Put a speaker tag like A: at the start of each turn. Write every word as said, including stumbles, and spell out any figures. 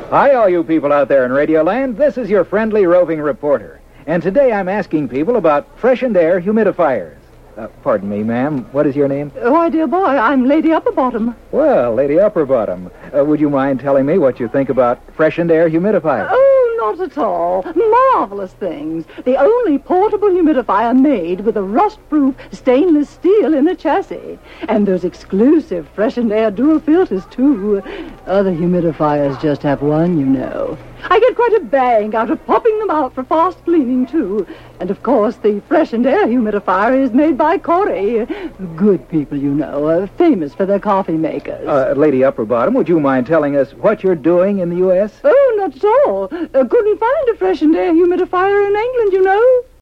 A: Hi, all you people out there in Radioland. This is your friendly roving reporter. And today I'm asking people about freshened air humidifiers. Uh, pardon me, ma'am. What is your name?
B: Why, dear boy, I'm Lady Upperbottom.
A: Well, Lady Upperbottom, uh, would you mind telling me what you think about freshened air humidifiers?
B: Oh, not at all. Marvelous things. The only portable humidifier made with a rust-proof stainless steel in the chassis. And those exclusive freshened air dual filters, too. Other humidifiers just have one, you know. I get quite a bang out of popping them out for fast cleaning, too. And, of course, the freshened air humidifier is made by Corey. Good people, you know, uh, famous for their coffee makers.
A: Uh, Lady Upperbottom, would you mind telling us what you're doing in the U S?
B: Oh, not at all. Uh, couldn't find a freshened air humidifier in England, you know.